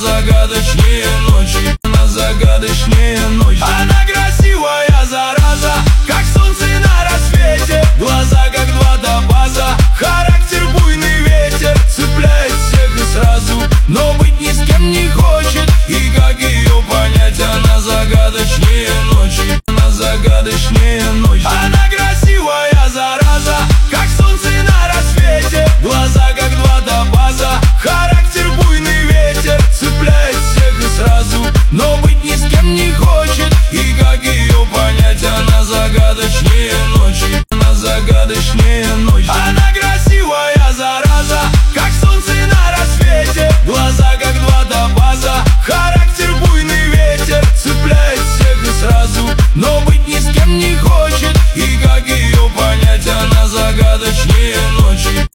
загадочнее ночи, на загадочнее ночи. Она красивая зараза, как солнце на рассвете, глаза как два топаза, характер буйный ветер, цепляет всех и сразу, но быть ни с кем не хочет. И как ее понять? Она загадочнее ночи, на загадочнее ночи. Она красивая зараза, как солнце на рассвете, глаза как два топаза, характер буйный ветер, цепляет всех и сразу, но быть ни с кем не хочет. И как ее понять? Она загадочнее ночи, на загадочнее ночи. Она красивая зараза, как солнце на рассвете, глаза как два топаза, характер буйный ветер, цепляет всех и сразу, но быть ни с кем не хочет. И как ее понять? Она загадочнее ночи.